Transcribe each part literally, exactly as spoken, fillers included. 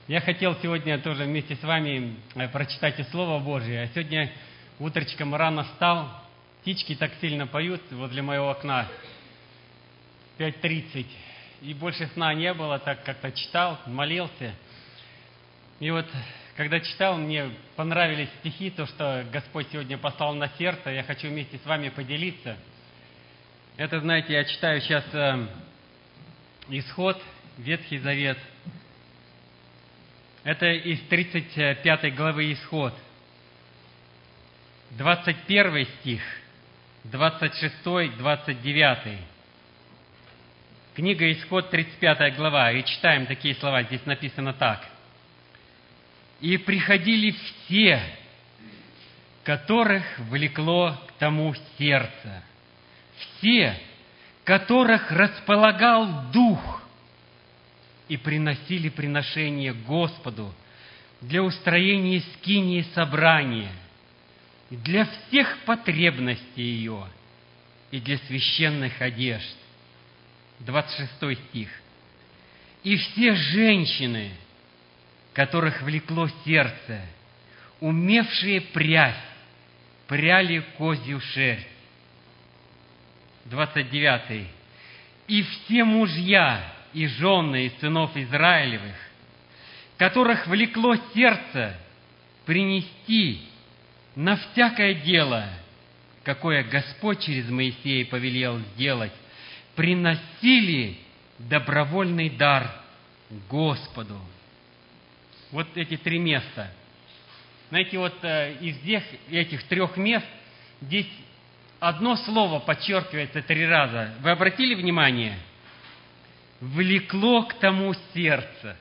Я хотел сегодня тоже вместе с вами прочитать и Слово Божие. А сегодня утречком рано встал, птички так сильно поют возле моего окна. пять тридцать. И больше сна не было, так как-то читал, молился. И вот, когда читал, мне понравились стихи, то, что Господь сегодня послал на сердце. Я хочу вместе с вами поделиться. Это, знаете, я читаю сейчас э, Исход, Ветхий Завет. Это из тридцать пятой главы Исход. двадцать первый стих, двадцать шестой, двадцать девятый. Книга Исход, тридцать пятая глава. И читаем такие слова. Здесь написано так. «И приходили все, которых влекло к тому сердце, все, которых располагал Дух, и приносили приношение Господу для устроения скинии собрания, для всех потребностей ее и для священных одежд». двадцать шестой стих. «И все женщины, которых влекло сердце, умевшие прясть, пряли козью шерсть». двадцать девятый. «И все мужья и жены из сынов Израилевых, которых влекло сердце принести на всякое дело, какое Господь через Моисея повелел сделать, приносили добровольный дар Господу». Вот эти три места. Знаете, вот э, из всех этих трех мест здесь одно слово подчеркивается три раза. Вы обратили внимание? «Влекло к тому сердце».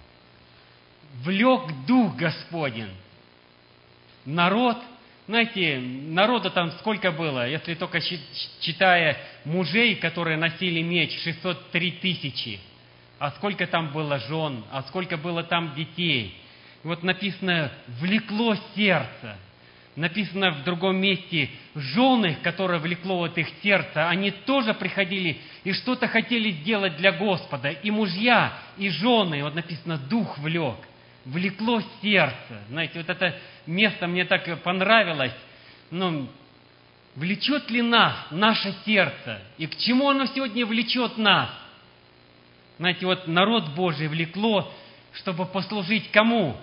Влек Дух Господень. Народ, знаете, народа там сколько было, если только считая мужей, которые носили меч, шестьсот три тысячи. А сколько там было жен, а сколько было там детей. И вот написано «влекло сердце». Написано в другом месте, жены, которые влекло вот их сердце, они тоже приходили и что-то хотели сделать для Господа. И мужья, и жены, вот написано, дух влек, влекло сердце. Знаете, вот это место мне так понравилось. Ну, влечет ли нас наше сердце? И к чему оно сегодня влечет нас? Знаете, вот народ Божий влекло, чтобы послужить кому?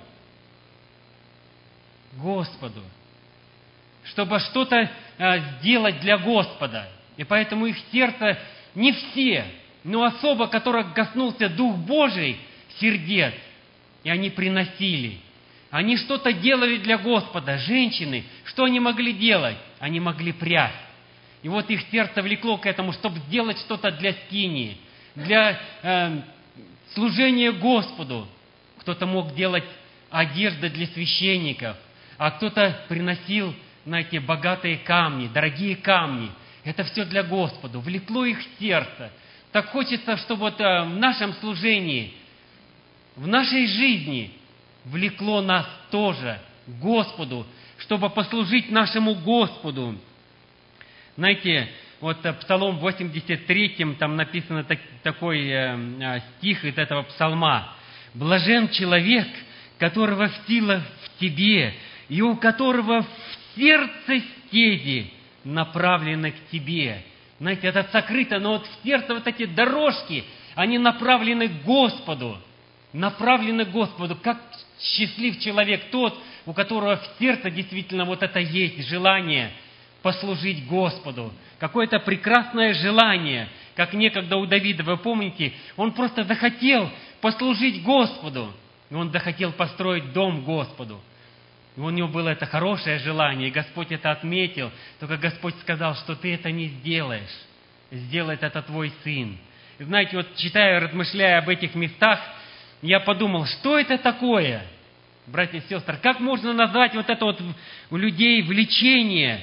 Господу. Чтобы что-то а, сделать для Господа. И поэтому их сердце не все, но особо, которых коснулся Дух Божий, сердец. И они приносили. Они что-то делали для Господа. Женщины, что они могли делать? Они могли прясть. И вот их сердце влекло к этому, чтобы сделать что-то для скинии, для э, служения Господу. Кто-то мог делать одежды для священников, а кто-то приносил, знаете, богатые камни, дорогие камни. Это все для Господа. Влекло их сердце. Так хочется, чтобы вот в нашем служении, в нашей жизни влекло нас тоже к Господу, чтобы послужить нашему Господу. Знаете, вот Псалом восемьдесят три, там написано так, такой э, стих из этого псалма. «Блажен человек, которого в силах в тебе, и у которого в сердце стези направлены к тебе». Знаете, это сокрыто, но вот в сердце вот эти дорожки, они направлены к Господу. Направлены к Господу. Как счастлив человек тот, у которого в сердце действительно вот это есть желание послужить Господу. Какое-то прекрасное желание, как некогда у Давида, вы помните, он просто захотел послужить Господу. И он захотел построить дом Господу. И у него было это хорошее желание, и Господь это отметил. Только Господь сказал, что ты это не сделаешь. Сделает это твой сын. И знаете, вот читая, размышляя об этих местах, я подумал, что это такое, братья и сестры? Как можно назвать вот это вот у людей влечение?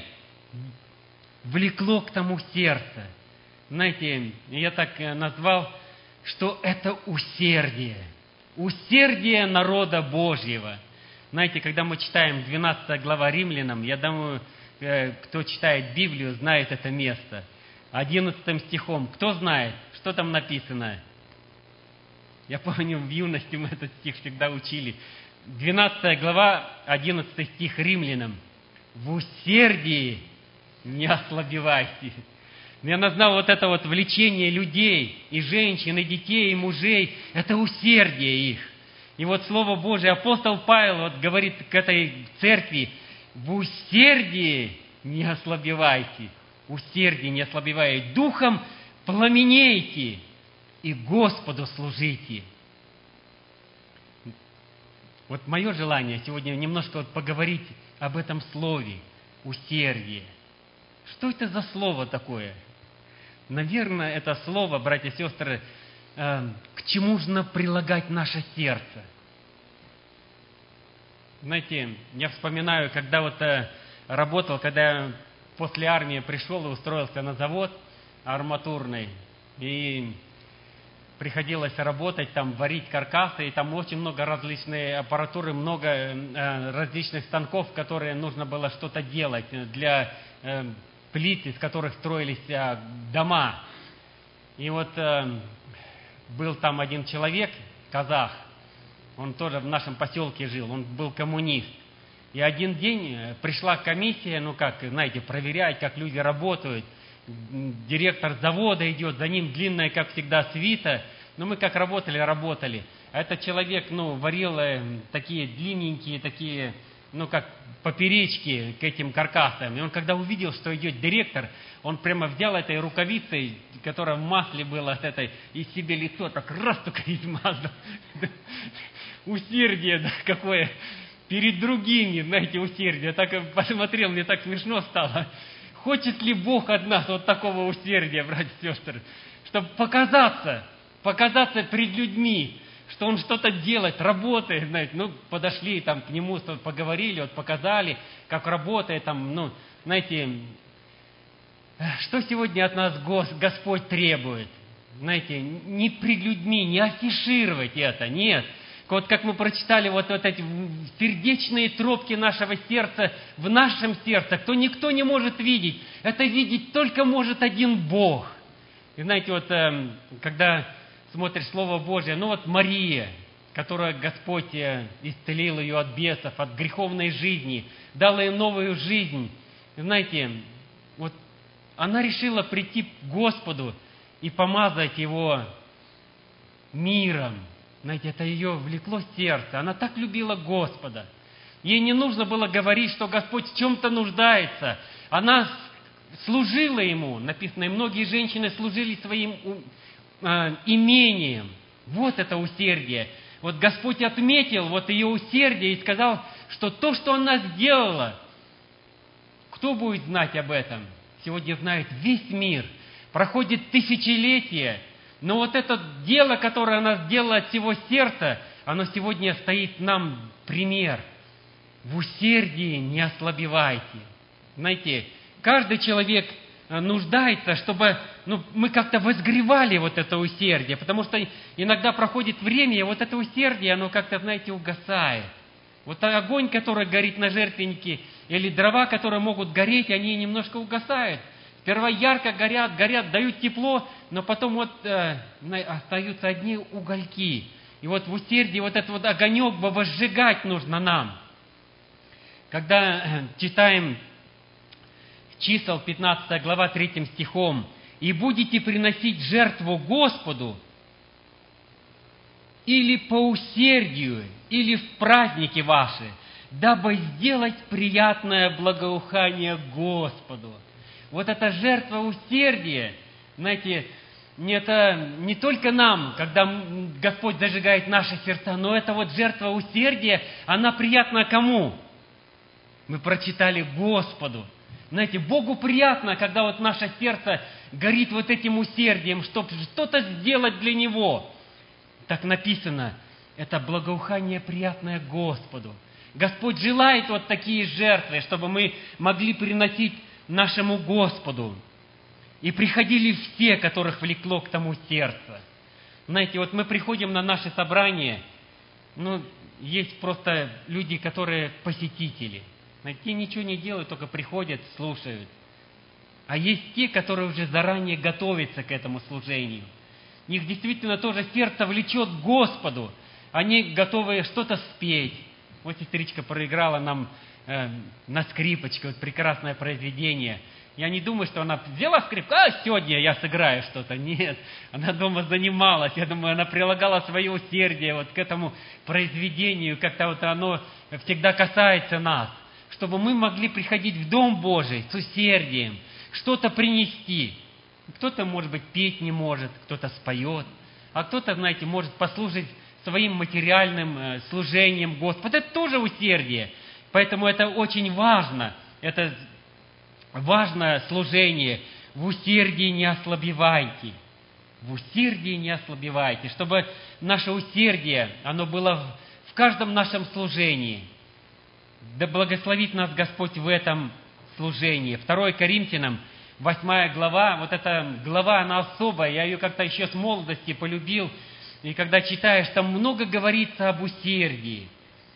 Влекло к тому сердце. Знаете, я так назвал, что это усердие. Усердие народа Божьего. Знаете, когда мы читаем двенадцатая глава Римлянам, я думаю, кто читает Библию, знает это место. одиннадцатым стихом. Кто знает, что там написано? Я помню, в юности мы этот стих всегда учили. двенадцатая глава, одиннадцатый стих Римлянам. «В усердии не ослабевайте». Я назвал вот это вот влечение людей, и женщин, и детей, и мужей. Это усердие их. И вот Слово Божие, апостол Павел вот говорит к этой церкви: в усердии не ослабевайте. Усердие не ослабевайте. Духом пламенейте и Господу служите. Вот мое желание сегодня немножко вот поговорить об этом слове усердие. Что это за слово такое? Наверное, это слово, братья и сестры, э, к чему нужно прилагать наше сердце. Знаете, я вспоминаю, когда вот э, работал, когда я после армии пришел и устроился на завод арматурный, и приходилось работать, там, варить каркасы, и там очень много различной аппаратуры, много э, различных станков, которые нужно было что-то делать для э, плит, из которых строились э, дома. И вот э, был там один человек, казах, он тоже в нашем поселке жил, он был коммунист. И один день пришла комиссия, ну как, знаете, проверять, как люди работают. Директор завода идет, за ним длинная, как всегда, свита. Ну, мы как работали, работали. А этот человек, ну, варил э, такие длинненькие, такие, ну, как поперечки к этим каркасам. И он, когда увидел, что идет директор, он прямо взял этой рукавицей, которая в масле была от этой, и себе лицо так раз только измазал. Усердие, да, какое перед другими, знаете, усердие. Так посмотрел, мне так смешно стало. Хочет ли Бог от нас вот такого усердия, братья и сестры, чтобы показаться, показаться пред людьми, что он что-то делает, работает, знаете, ну, подошли там к нему, поговорили, вот показали, как работает там, ну, знаете, что сегодня от нас Господь требует? Знаете, не пред людьми, не афишировать это, нет. Вот как мы прочитали вот, вот эти сердечные тропки нашего сердца в нашем сердце, кто никто не может видеть. Это видеть только может один Бог. И знаете, вот когда смотришь Слово Божие, ну вот Мария, которая Господь исцелил ее от бесов, от греховной жизни, дал ей новую жизнь. И знаете, вот она решила прийти к Господу и помазать Его миром. Знаете, это ее влекло сердце. Она так любила Господа. Ей не нужно было говорить, что Господь в чем-то нуждается. Она служила Ему. Написано, и многие женщины служили своим э, имением. Вот это усердие. Вот Господь отметил вот ее усердие и сказал, что то, что она сделала, кто будет знать об этом? Сегодня знает весь мир. Проходит тысячелетия. Но вот это дело, которое она сделала от всего сердца, оно сегодня стоит нам пример. В усердии не ослабевайте. Знаете, каждый человек нуждается, чтобы ну, мы как-то возгревали вот это усердие. Потому что иногда проходит время, и вот это усердие, оно как-то, знаете, угасает. Вот огонь, который горит на жертвеннике, или дрова, которые могут гореть, они немножко угасают. Сперва ярко горят, горят, дают тепло, но потом вот э, остаются одни угольки. И вот в усердии вот этот вот огонек бы возжигать нужно нам. Когда э, читаем чисел пятнадцатая глава третьим стихом, «И будете приносить жертву Господу или по усердию, или в праздники ваши, дабы сделать приятное благоухание Господу». Вот эта жертва усердия, знаете, не, это не только нам, когда Господь зажигает наши сердца, но это вот жертва усердия, она приятна кому? Мы прочитали Господу. Знаете, Богу приятно, когда вот наше сердце горит вот этим усердием, чтобы что-то сделать для Него. Так написано, это благоухание приятное Господу. Господь желает вот такие жертвы, чтобы мы могли приносить нашему Господу. И приходили все, которых влекло к тому сердце. Знаете, вот мы приходим на наши собрания, ну, есть просто люди, которые посетители. Знаете, те ничего не делают, только приходят, слушают. А есть те, которые уже заранее готовятся к этому служению. их действительно тоже сердце влечет к Господу. Они готовы что-то спеть. Вот сестричка проиграла нам э, на скрипочке, вот прекрасное произведение. Я не думаю, что она взяла скрипку, а сегодня я сыграю что-то. Нет, она дома занималась. Я думаю, она прилагала свое усердие вот к этому произведению. Как-то вот оно всегда касается нас. Чтобы мы могли приходить в Дом Божий с усердием, что-то принести. Кто-то, может быть, петь не может, кто-то споет, а кто-то, знаете, может послужить своим материальным служением Господу. Это тоже усердие. Поэтому это очень важно. Это важное служение. В усердии не ослабевайте. В усердии не ослабевайте. Чтобы наше усердие, оно было в каждом нашем служении. Да благословит нас Господь в этом служении. второе Коринфянам, восьмая глава. Вот эта глава, она особая. Я ее как-то еще с молодости полюбил. И когда читаешь, там много говорится об усердии.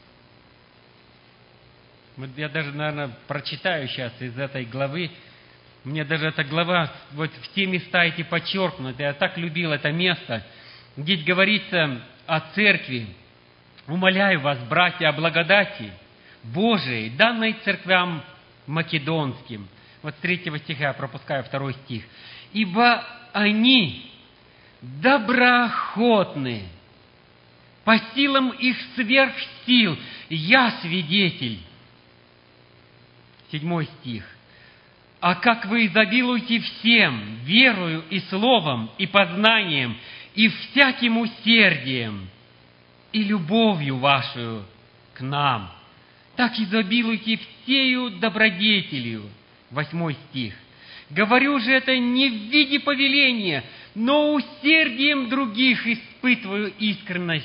Вот я даже, наверное, прочитаю сейчас из этой главы. Мне даже эта глава, вот все места эти подчеркнуты. Я так любил это место. Здесь говорится о церкви. «Умоляю вас, братья, о благодати Божией, данной церквям македонским». Вот с третьего стиха я пропускаю второй стих. «Ибо они доброохотны, по силам их сверх сил, я свидетель». Седьмой стих. «А как вы изобилуете всем, верою и словом, и познанием, и всяким усердием, и любовью вашу к нам, так изобилуйте всею добродетелью». Восьмой стих. «Говорю же это не в виде повеления, но усердием других испытываю искренность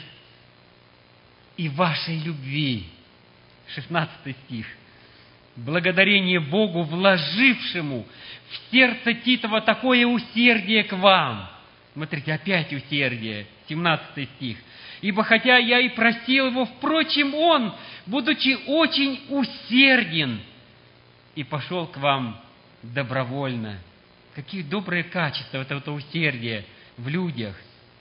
и вашей любви». Шестнадцатый стих. «Благодарение Богу, вложившему в сердце Титова такое усердие к вам». Смотрите, опять усердие. Семнадцатый стих. «Ибо хотя я и просил его, впрочем, он, будучи очень усерден, и пошел к вам добровольно». Какие добрые качества это, это усердие в людях.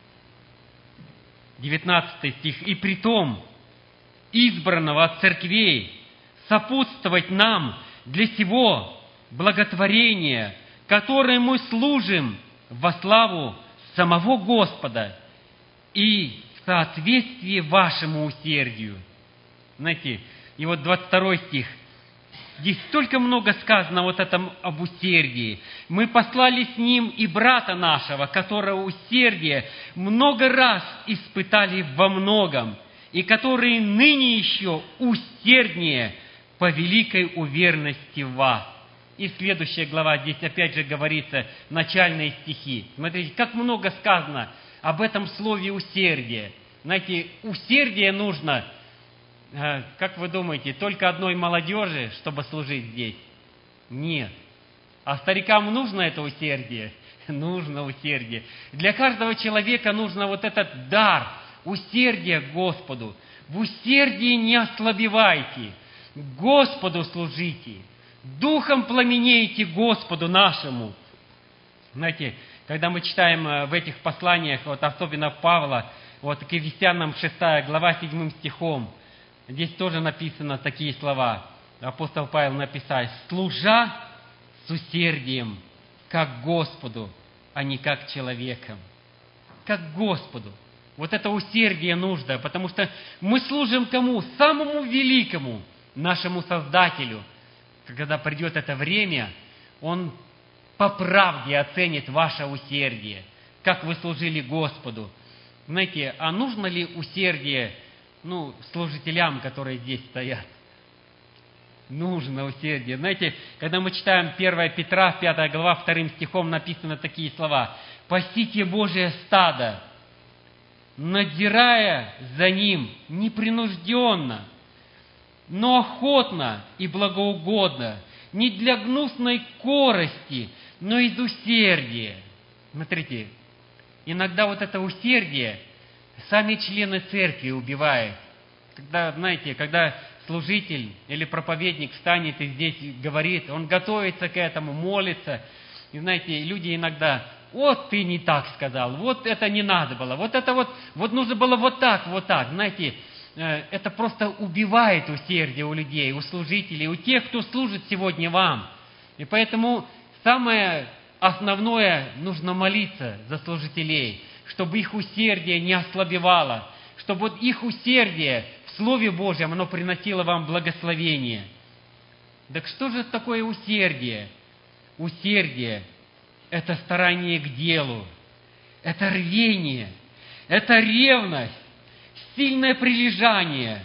Девятнадцатый стих. «И притом избранного от церквей сопутствовать нам для сего благотворения, которое мы служим во славу самого Господа и в соответствии вашему усердию». Знаете, и вот двадцать второй стих. Здесь столько много сказано вот этом об усердии. «Мы послали с ним и брата нашего, которого усердие много раз испытали во многом, и который ныне еще усерднее по великой уверенности в вас». И следующая глава, здесь опять же говорится, начальные стихи. Смотрите, как много сказано об этом слове усердие. Знаете, усердие нужно, как вы думаете, только одной молодежи, чтобы служить здесь? Нет. А старикам нужно это усердие? Нужно усердие. Для каждого человека нужно вот этот дар, усердие к Господу. В усердии не ослабевайте, Господу служите, духом пламенейте Господу нашему. Знаете, когда мы читаем в этих посланиях, вот особенно Павла, вот к Ефесянам шестая глава седьмым стихом, здесь тоже написано такие слова. Апостол Павел написал: «Служа с усердием, как Господу, а не как человеком». Как Господу. Вот это усердие нужно, потому что мы служим кому? Самому великому, нашему Создателю. Когда придет это время, Он по правде оценит ваше усердие, как вы служили Господу. Знаете, а нужно ли усердие, ну, служителям, которые здесь стоят? Нужно усердие. Знаете, когда мы читаем первое Петра, пятая глава, вторым стихом написаны такие слова: «Пасите Божие стадо, надзирая за ним непринужденно, но охотно и благоугодно, не для гнусной корости, но из усердия». Смотрите, иногда вот это усердие сами члены церкви убивают. Когда, знаете, когда служитель или проповедник встанет и здесь говорит, он готовится к этому, молится. И знаете, люди иногда вот ты не так сказал, вот это не надо было, вот это вот, вот нужно было вот так, вот так. Знаете, это просто убивает усердие у людей, у служителей, у тех, кто служит сегодня вам. И поэтому самое основное, нужно молиться за служителей, чтобы их усердие не ослабевало, чтобы вот их усердие в Слове Божьем, оно приносило вам благословение. Так что же такое усердие? Усердие – это старание к делу, это рвение, это ревность, сильное прилежание,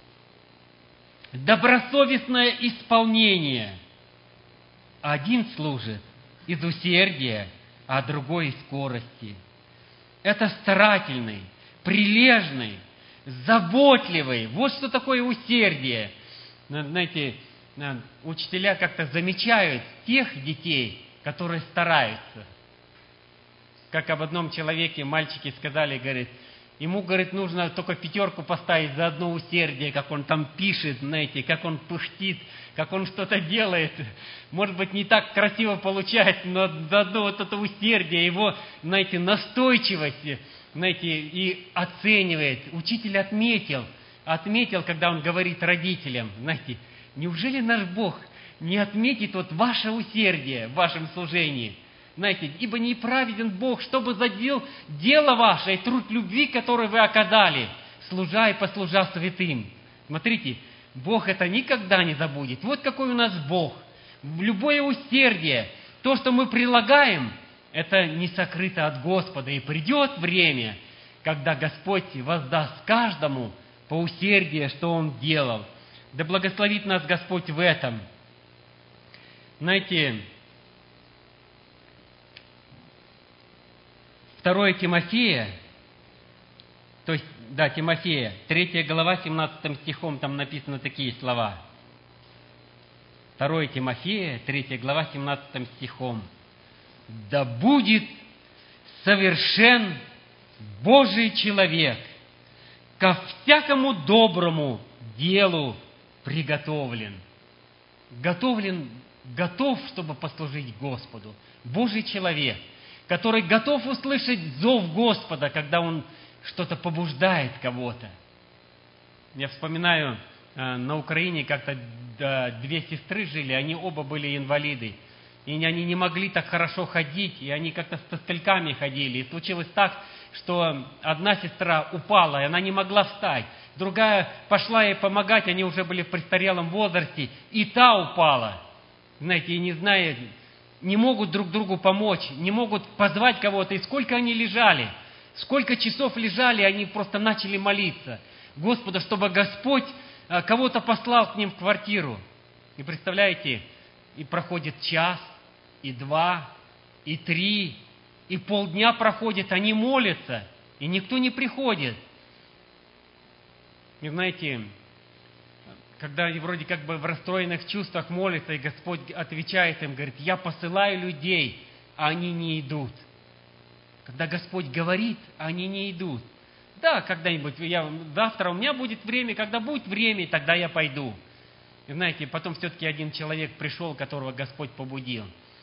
добросовестное исполнение. Один служит из усердия, а другой из скорости. Это старательный, прилежный, заботливый. Вот что такое усердие. Знаете, учителя как-то замечают тех детей, которые стараются. Как об одном человеке мальчики сказали, говорит, ему, говорит, нужно только пятерку поставить за одно усердие, как он там пишет, знаете, как он пыхтит, как он что-то делает. Может быть, не так красиво получается, но за одно вот это усердие, его, знаете, настойчивость, знаете, и оценивает. Учитель отметил, отметил, когда он говорит родителям, знаете, неужели наш Бог не отметит вот ваше усердие в вашем служении? Знаете, ибо неправеден Бог, чтобы задел дело ваше и труд любви, который вы оказали, служа и послужа святым. Смотрите, Бог это никогда не забудет. Вот какой у нас Бог. Любое усердие, то, что мы прилагаем, это не сокрыто от Господа. И придет время, когда Господь воздаст каждому по усердию, что Он делал. Да благословит нас Господь в этом. Знаете, второе Тимофея, то есть, да, Тимофея, третья глава, семнадцатым стихом, там написаны такие слова. второе Тимофея, третья глава, семнадцатым стихом. «Да будет совершен Божий человек, ко всякому доброму делу приготовлен». Готовлен, готов, чтобы послужить Господу. Божий человек, который готов услышать зов Господа, когда Он что-то побуждает кого-то. Я вспоминаю, на Украине как-то две сестры жили, они оба были инвалиды. И они не могли так хорошо ходить, и они как-то с костыльками ходили. И случилось так, что одна сестра упала, и она не могла встать. Другая пошла ей помогать, они уже были в престарелом возрасте, и та упала. Знаете, и не зная, не могут друг другу помочь, не могут позвать кого-то. И сколько они лежали, сколько часов лежали, они просто начали молиться Господу, чтобы Господь кого-то послал к ним в квартиру. И представляете, и проходит час, и два, и три, и полдня проходит, они молятся, и никто не приходит. И знаете, когда они вроде как бы в расстроенных чувствах молятся, и Господь отвечает им, говорит, я посылаю людей, а они не идут. Когда Господь говорит, они не идут. Да, когда-нибудь, я, завтра у меня будет время, когда будет время, тогда я пойду. И знаете, потом все-таки один человек пришел, которого Господь побудил.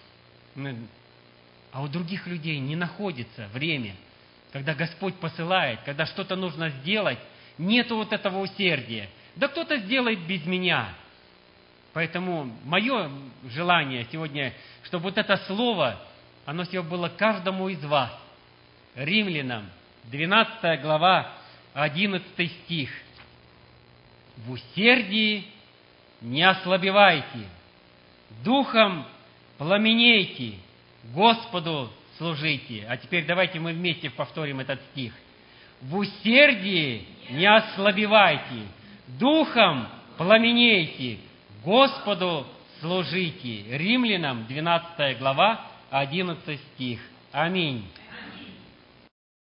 А у других людей не находится время. Когда Господь посылает, когда что-то нужно сделать, нету вот этого усердия. Да кто-то сделает без меня. Поэтому мое желание сегодня, чтобы вот это слово, оно сегодня было каждому из вас. Римлянам, двенадцатая глава, одиннадцатый стих. В усердии не ослабевайте, духом пламенейте, Господу служите. А теперь давайте мы вместе повторим этот стих. В усердии не ослабевайте, духом пламенейте, Господу служите. Римлянам, двенадцатая глава, одиннадцатый стих. Аминь.